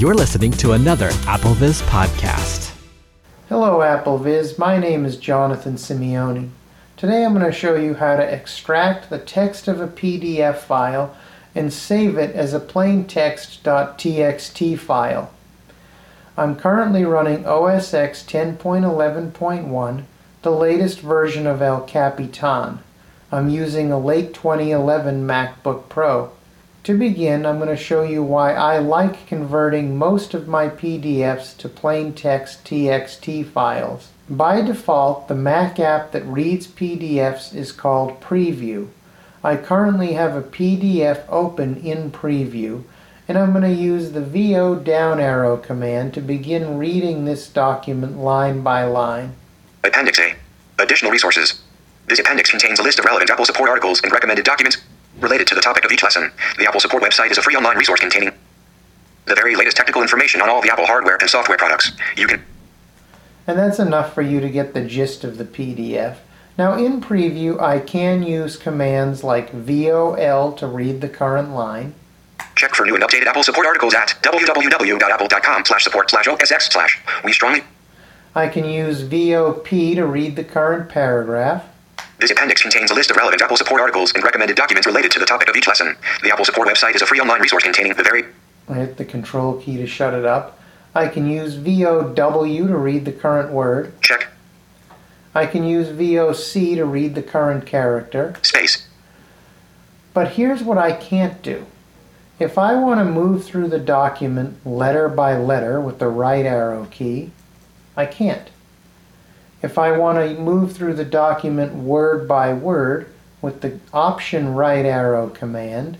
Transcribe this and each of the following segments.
You're listening to another AppleViz podcast. Hello AppleViz, my name is Jonathan Simeone. Today I'm going to show you how to extract the text of a PDF file and save it as a plaintext.txt file. I'm currently running OS X 10.11.1, the latest version of El Capitan. I'm using a late 2011 MacBook Pro. To begin, I'm going to show you why I like converting most of my PDFs to plain text TXT files. By default, the Mac app that reads PDFs is called Preview. I currently have a PDF open in Preview, and I'm going to use the VO down arrow command to begin reading this document line by line. Appendix A. Additional resources. This appendix contains a list of relevant Apple support articles and recommended documents related to the topic of each lesson. The Apple Support website is a free online resource containing the very latest technical information on all the Apple hardware and software products. And that's enough for you to get the gist of the PDF. Now in Preview, I can use commands like VOL to read the current line. Check for new and updated Apple Support articles at www.apple.com/support/OSX/. We strongly. I can use VOP to read the current paragraph. This appendix contains a list of relevant Apple Support articles and recommended documents related to the topic of each lesson. The Apple Support website is a free online resource containing the very... I hit the Control key to shut it up. I can use VOW to read the current word. Check. I can use VOC to read the current character. Space. But here's what I can't do. If I want to move through the document letter by letter with the right arrow key, I can't. If I want to move through the document word by word with the Option right arrow command,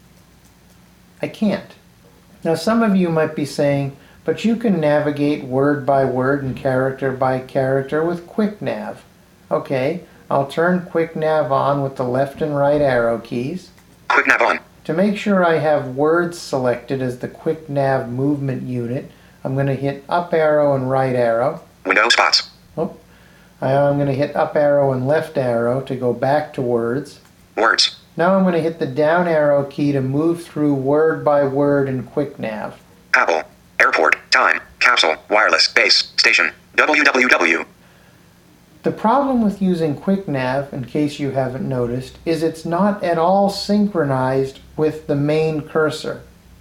I can't. Now some of you might be saying, but you can navigate word by word and character by character with QuickNav. Okay, I'll turn QuickNav on with the left and right arrow keys. QuickNav on. To make sure I have words selected as the QuickNav movement unit, I'm going to hit up arrow and right arrow. Window spots. Oh, I'm going to hit up arrow and left arrow to go back to words. Words. Now I'm going to hit the down arrow key to move through word by word in QuickNav. Apple. Airport. Time. Capsule. Wireless. Base. Station. www. The problem with using QuickNav, in case you haven't noticed, is it's not at all synchronized with the main cursor.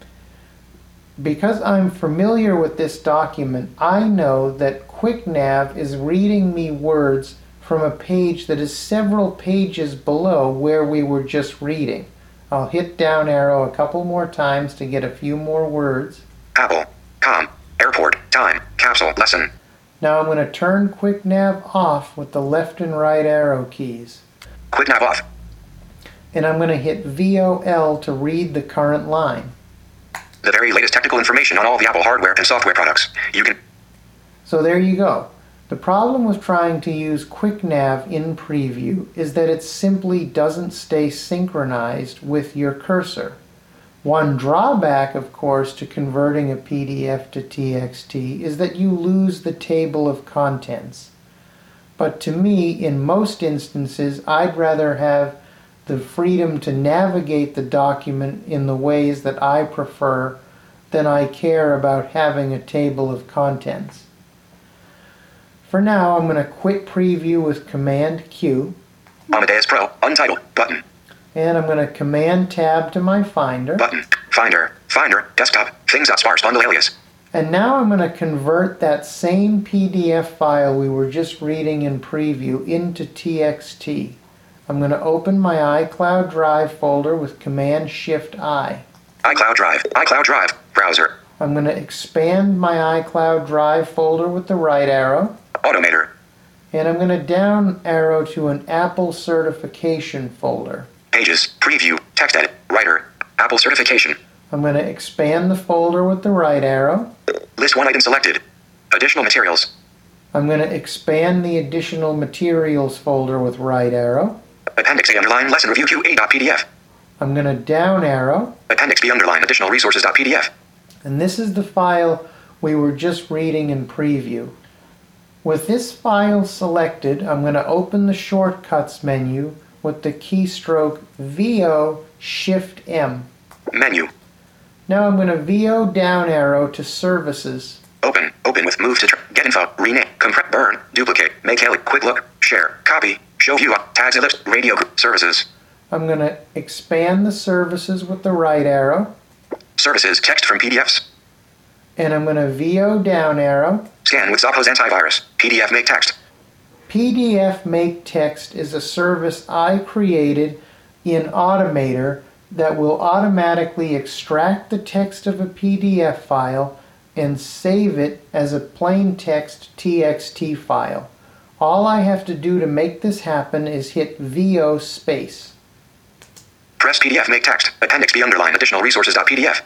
Because I'm familiar with this document, I know that QuickNav is reading me words from a page that is several pages below where we were just reading. I'll hit down arrow a couple more times to get a few more words. Apple. Com. Airport. Time. Capsule. Lesson. Now I'm going to turn QuickNav off with the left and right arrow keys. QuickNav off. And I'm going to hit VOL to read the current line. The very latest technical information on all the Apple hardware and software products. So there you go. The problem with trying to use QuickNav in Preview is that it simply doesn't stay synchronized with your cursor. One drawback, of course, to converting a PDF to TXT is that you lose the table of contents. But to me, in most instances, I'd rather have the freedom to navigate the document in the ways that I prefer than I care about having a table of contents. For now, I'm going to quit Preview with Command Q. Amadeus Pro. Untitled. Button. And I'm going to Command Tab to my Finder. Button. Finder. Finder. Desktop. Things.sparse bundle alias. And now I'm going to convert that same PDF file we were just reading in Preview into TXT. I'm going to open my iCloud Drive folder with Command-Shift-I. iCloud Drive. iCloud Drive. Browser. I'm going to expand my iCloud Drive folder with the right arrow. Automator. And I'm going to down arrow to an Apple Certification folder. Pages. Preview. Text edit. Writer. Apple Certification. I'm going to expand the folder with the right arrow. List one item selected. Additional materials. I'm going to expand the Additional Materials folder with right arrow. Appendix A underline lesson review QA.pdf. I'm going to down arrow. Appendix B underline additional resources.pdf. And this is the file we were just reading in Preview. With this file selected, I'm going to open the Shortcuts menu with the keystroke VO Shift M. Menu. Now I'm going to VO down arrow to services. Open. Open with move to get info. Rename. Compress. Burn. Duplicate. Make Haley. Quick look. Share. Copy. Show view. Tags ellipse. Radio group. Services. I'm going to expand the services with the right arrow. Services. Text from PDFs. And I'm going to VO down arrow. Scan with Zappos antivirus. PDF make text. PDF Make Text is a service I created in Automator that will automatically extract the text of a PDF file and save it as a plain text TXT file. All I have to do to make this happen is hit VO space. Press PDF make text. Appendix B underline additional resources.pdf.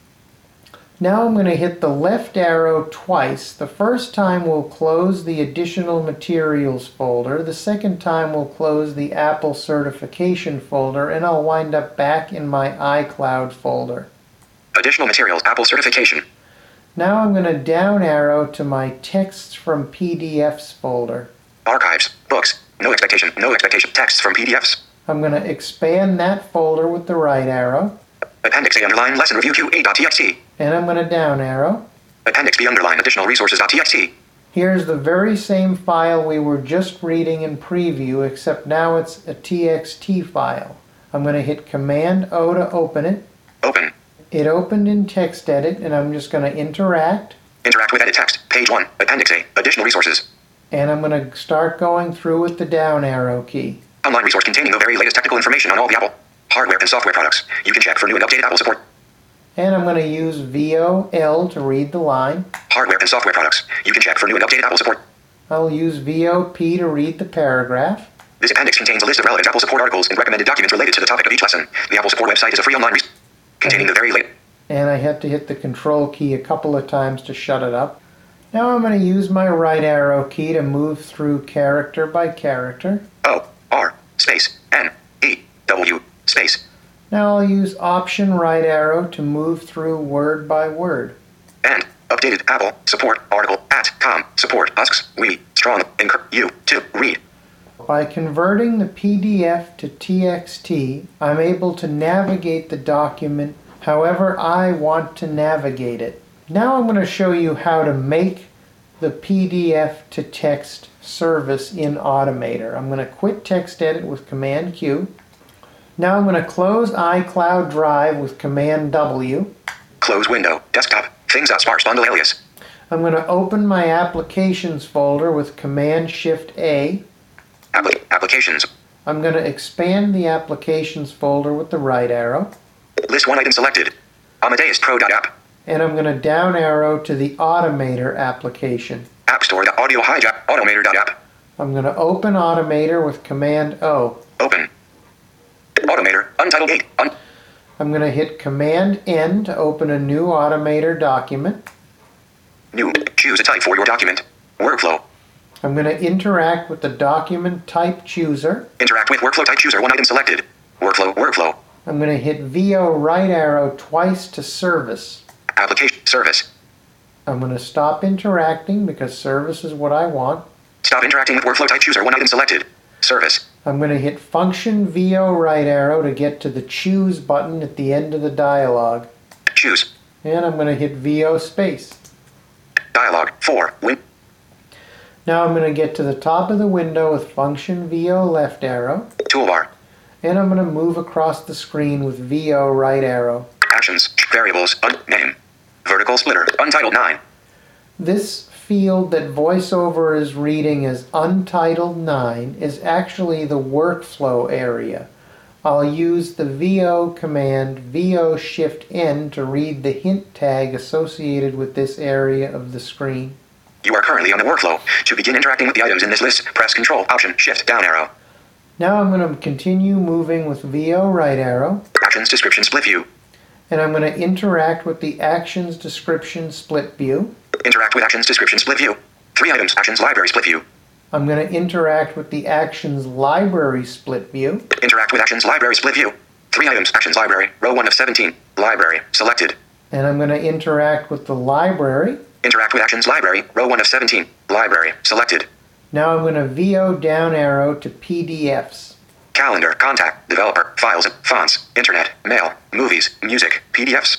Now I'm going to hit the left arrow twice. The first time will close the additional materials folder. The second time will close the Apple certification folder, and I'll wind up back in my iCloud folder. Additional materials Apple certification. Now I'm going to down arrow to my texts from PDFs folder. Archives. Books. No expectation. No expectation. Texts from PDFs. I'm going to expand that folder with the right arrow. Appendix A underline lesson review Q8.txt. And I'm going to down arrow. Appendix B underline additional resources.txt. Here's the very same file we were just reading in preview, except now it's a TXT file. I'm going to hit Command O to open it. Open. It opened in TextEdit, and I'm just going to interact. Interact with edit text. Page 1. Appendix A. Additional resources. And I'm going to start going through with the down arrow key. Online resource containing the very latest technical information on all the Apple hardware and software products. You can check for new and updated Apple support. And I'm going to use VO-L to read the line. Hardware and software products. You can check for new and updated Apple support. I'll use VO-P to read the paragraph. This appendix contains a list of relevant Apple support articles and recommended documents related to the topic of each lesson. The Apple support website is a free online resource containing the very latest. And I had to hit the Control key a couple of times to shut it up. Now I'm going to use my right arrow key to move through character by character. O, R, space, N, E, W, space. Now I'll use Option right arrow to move through word by word. And updated Apple support article at com support husks we strong encourage you to read. By converting the PDF to TXT, I'm able to navigate the document however I want to navigate it. Now I'm going to show you how to make the PDF to text service in Automator. I'm going to quit TextEdit with Command Q. Now I'm going to close iCloud Drive with Command W. Close window, desktop, things.sparse bundle alias. I'm going to open my Applications folder with Command Shift A. Applications. I'm going to expand the Applications folder with the right arrow. List one item selected. Amadeus Pro.app. And I'm going to down arrow to the Automator application. App Store. Audio hijack. Automator.app. I'm going to open Automator with Command O. Open. Automator. Untitled 8. I'm going to hit Command N to open a new Automator document. New. Choose a type for your document. Workflow. I'm going to interact with the document type chooser. Interact with workflow type chooser. One item selected. Workflow. I'm going to hit VO right arrow twice to service. Application. Service. I'm going to stop interacting because service is what I want. Stop interacting with workflow type chooser. One item selected. Service. I'm going to hit Function VO right arrow to get to the Choose button at the end of the dialog. Choose. And I'm going to hit VO space. Dialog. 4. Now I'm going to get to the top of the window with Function VO left arrow. Toolbar. And I'm going to move across the screen with VO right arrow. Actions. Variables. Name. Vertical splitter. Untitled 9. This field that VoiceOver is reading as Untitled 9 is actually the workflow area. I'll use the VO command VO Shift N to read the hint tag associated with this area of the screen. You are currently on the workflow. To begin interacting with the items in this list, press Control, Option, Shift, down arrow. Now I'm going to continue moving with VO right arrow. Actions Description Split View. And I'm going to interact with the Actions Description Split View. Interact with Actions Description Split View. 3 items, Actions Library Split View. I'm going to interact with the Actions Library Split View. Interact with Actions Library Split View. 3 items, Actions Library, row 1 of 17. Library, selected. And I'm going to interact with the Library. Interact with Actions Library, row 1 of 17. Library, selected. Now I'm going to VO down arrow to PDFs. Calendar, contact, developer, files, fonts, internet, mail, movies, music, PDFs.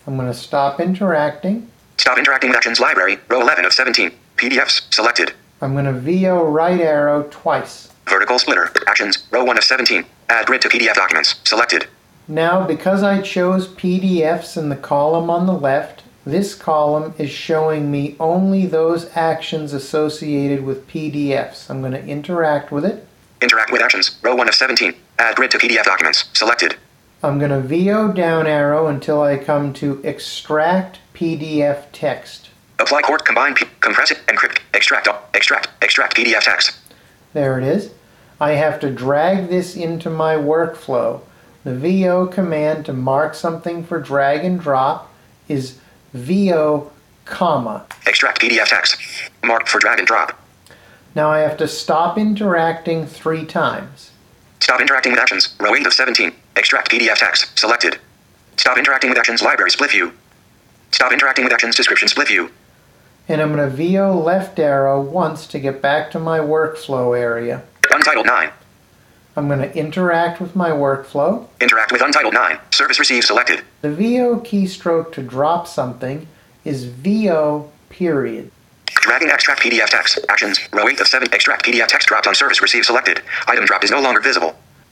I'm going to stop interacting. Stop interacting with Actions Library, row 11 of 17. PDFs, selected. I'm going to VO right arrow twice. Vertical splitter, Actions, row 1 of 17. Add grid to PDF documents, selected. Now, because I chose PDFs in the column on the left, this column is showing me only those actions associated with PDFs. I'm going to interact with it. Interact with Actions, row 1 of 17. Add grid to PDF documents, selected. I'm going to VO down arrow until I come to Extract PDF Text. Apply court, combine, compress it, encrypt, extract PDF text. There it is. I have to drag this into my workflow. The VO command to mark something for drag and drop is VO, comma. Extract PDF text. Mark for drag and drop. Now I have to stop interacting 3 times. Stop interacting with Actions, row 8 of 17. Extract PDF text, selected. Stop interacting with Actions Library split view. Stop interacting with Actions Description split view. And I'm going to VO left arrow once to get back to my workflow area. Untitled 9. I'm going to interact with my workflow. Interact with Untitled 9. Service received selected. The VO keystroke to drop something is VO period. Dragging extract PDF text. Actions, row 8 of 7. Extract PDF text dropped on service received selected. Item dropped is no longer visible.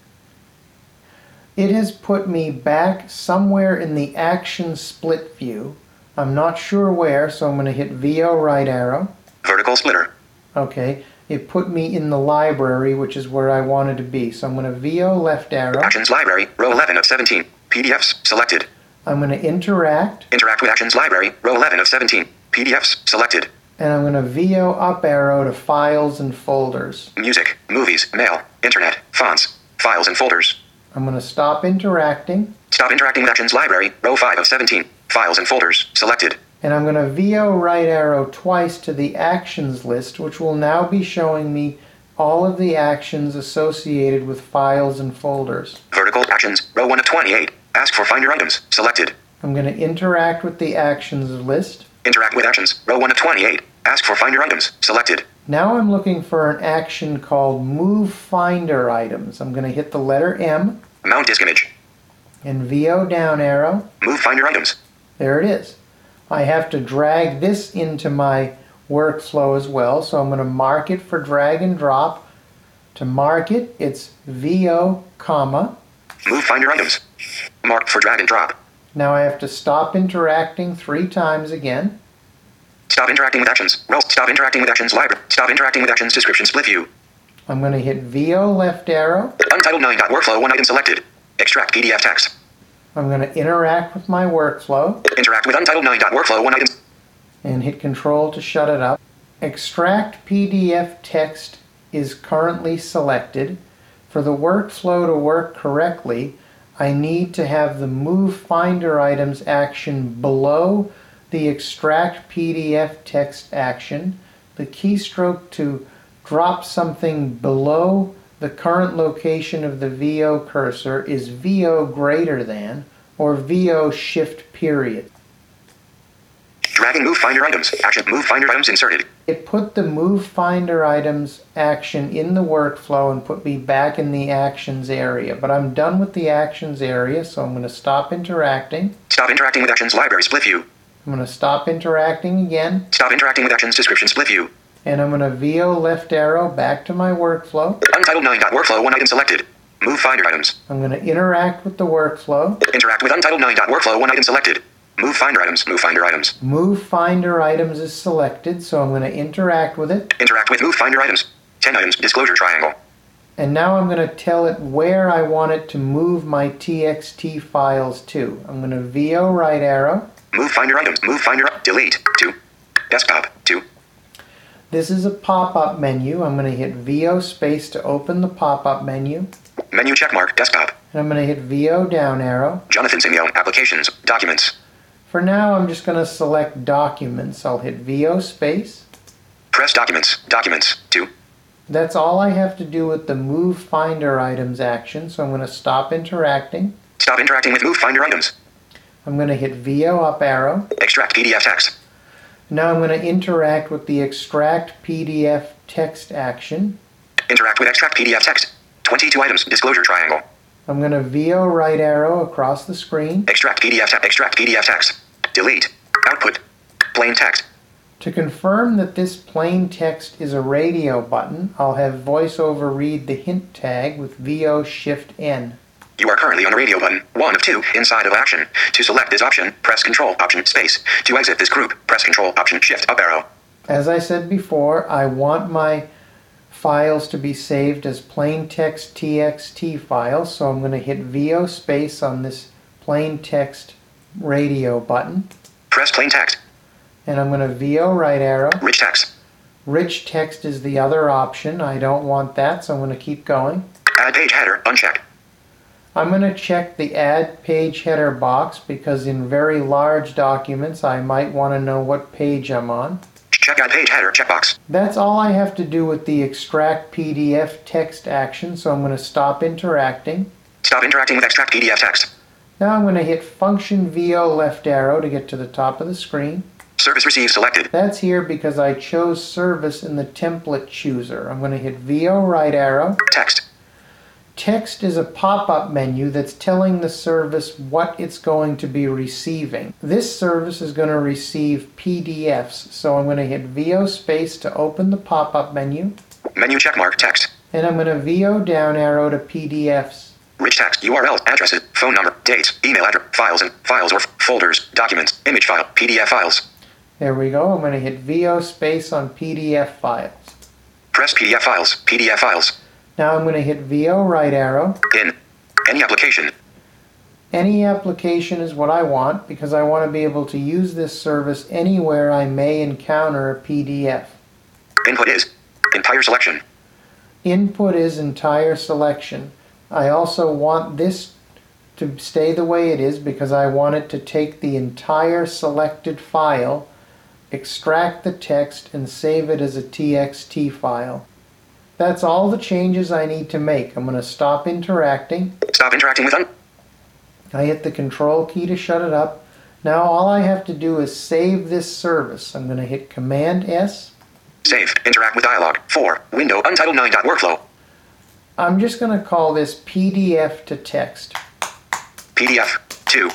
It has put me back somewhere in the action split view. I'm not sure where, so I'm going to hit VO right arrow. Vertical splitter. Okay, it put me in the library, which is where I wanted to be. So I'm going to VO left arrow. Actions Library, row 11 of 17. PDFs, selected. I'm going to interact. Interact with Actions Library, row 11 of 17. PDFs, selected. And I'm going to VO up arrow to files and folders. Music, movies, mail, internet, fonts, files and folders. I'm going to stop interacting. Stop interacting with Actions Library, row 5 of 17. Files and folders, selected. And I'm going to VO right arrow twice to the actions list, which will now be showing me all of the actions associated with files and folders. Vertical Actions, row 1 of 28. Ask for Find Your Items, selected. I'm going to interact with the actions list. Interact with Actions, row 1 of 28. Ask for Find Your Items, selected. Now I'm looking for an action called Move Finder Items. I'm going to hit the letter M. Mount disk image. And VO down arrow. Move Find Your Items. There it is. I have to drag this into my workflow as well, so I'm going to mark it for drag and drop. To mark it, it's VO, comma. Move Find Your Items. Mark for drag and drop. Now I have to stop interacting 3 times again. Stop interacting with Actions. Row. Stop interacting with Actions Library. Stop interacting with Actions Description split view. I'm going to hit VO left arrow. Untitled 9. Workflow 1 item selected. Extract PDF text. I'm going to interact with my workflow. Interact with Untitled 9. Workflow 1 item. And hit Control to shut it up. Extract PDF text is currently selected. For the workflow to work correctly, I need to have the Move Finder Items action below the Extract PDF text action, the keystroke to drop something below the current location of the VO cursor is VO greater than, or VO shift period. Dragging Move Finder Items. Action Move Finder Items inserted. It put the Move Finder Items action in the workflow and put me back in the Actions area. But I'm done with the Actions area, so I'm going to stop interacting. Stop interacting with Actions Library split view. I'm going to stop interacting again. Stop interacting with Actions Description split view. And I'm going to VO left arrow back to my workflow. Untitled 9. Workflow 1 item selected. Move Finder Items. I'm going to interact with the workflow. Interact with Untitled 9. Workflow 1 item selected. Move Finder Items. Move Finder Items. Move Finder Items is selected, so I'm going to interact with it. Interact with Move Finder Items. 10 items. Disclosure triangle. And now I'm going to tell it where I want it to move my TXT files to. I'm going to VO right arrow. Move Finder Items. Move Finder. Delete. 2. Desktop. 2. This is a pop-up menu. I'm going to hit VO space to open the pop-up menu. Menu checkmark. Desktop. And I'm going to hit VO down arrow. Jonathan Simeo. Applications. Documents. For now, I'm just going to select Documents. I'll hit VO space. Press Documents. Documents. 2. That's all I have to do with the Move Finder Items action, so I'm going to stop interacting. Stop interacting with Move Finder Items. I'm going to hit VO up arrow. Extract PDF text. Now I'm going to interact with the Extract PDF text action. Interact with Extract PDF text. 22 items. Disclosure triangle. I'm going to VO right arrow across the screen. Extract PDF text. Extract PDF text. Delete. Output. Plain text. To confirm that this plain text is a radio button, I'll have VoiceOver read the hint tag with VO Shift N. You are currently on a radio button, 1 of 2, inside of action. To select this option, press Control Option Space. To exit this group, press Control Option Shift up arrow. As I said before, I want my files to be saved as plain text TXT files, so I'm going to hit VO space on this plain text radio button. Press plain text. And I'm going to VO right arrow. Rich text. Rich text is the other option. I don't want that, so I'm going to keep going. Add page header, uncheck. I'm going to check the Add Page Header box because in very large documents I might want to know what page I'm on. Check Add Page Header checkbox. That's all I have to do with the Extract PDF text action, so I'm going to stop interacting. Stop interacting with Extract PDF text. Now I'm going to hit Function VO left arrow to get to the top of the screen. Service received selected. That's here because I chose service in the template chooser. I'm going to hit VO right arrow. Text. Text is a pop-up menu that's telling the service what it's going to be receiving. This service is going to receive PDFs, so I'm going to hit VO space to open the pop-up menu. Menu checkmark text. And I'm going to VO down arrow to PDFs. Rich text, URLs, addresses, phone number, dates, email address, files or folders, documents, image file, PDF files. There we go. I'm going to hit VO space on PDF files. Press PDF files, PDF files. Now I'm going to hit VO right arrow. In. Any application. Any application is what I want because I want to be able to use this service anywhere I may encounter a PDF. Input is entire selection. Input is entire selection. I also want this to stay the way it is because I want it to take the entire selected file, extract the text, and save it as a TXT file. That's all the changes I need to make. I'm going to stop interacting. Stop interacting with I hit the Control key to shut it up. Now all I have to do is save this service. I'm going to hit Command S. Save. Interact with dialog. 4. Window untitled 9. Workflow. I'm just going to call this PDF to text. PDF. 2.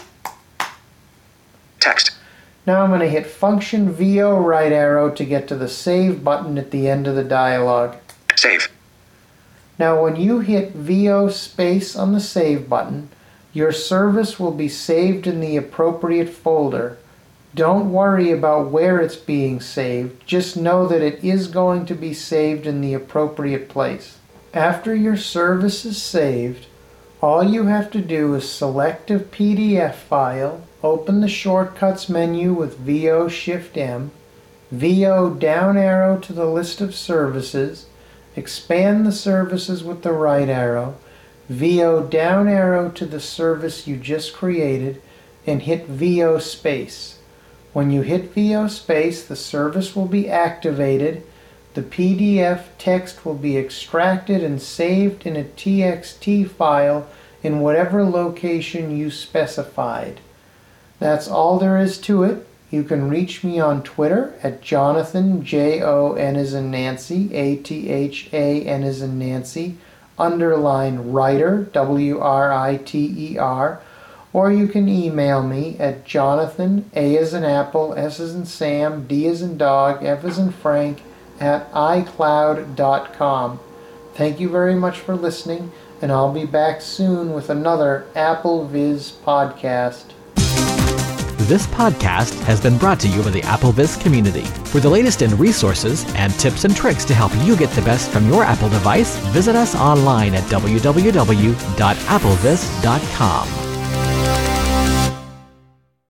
Text. Now I'm going to hit Function VO right arrow to get to the Save button at the end of the dialog. Save. Now when you hit VO space on the Save button, your service will be saved in the appropriate folder. Don't worry about where it's being saved, just know that it is going to be saved in the appropriate place. After your service is saved, all you have to do is select a PDF file, open the Shortcuts menu with VO Shift M, VO down arrow to the list of services, expand the services with the right arrow, VO down arrow to the service you just created, and hit VO space. When you hit VO space, the service will be activated, the PDF text will be extracted and saved in a TXT file in whatever location you specified. That's all there is to it. You can reach me on Twitter at Jonathan, Jon as in Nancy, Athan as in Nancy, _writer, WRITER, or you can email me at Jonathan, A as in Apple, S as in Sam, D as in Dog, F as in Frank, at iCloud.com. Thank you very much for listening, and I'll be back soon with another AppleVis podcast. This podcast has been brought to you by the AppleVis community. For the latest in resources and tips and tricks to help you get the best from your Apple device, visit us online at www.applevis.com.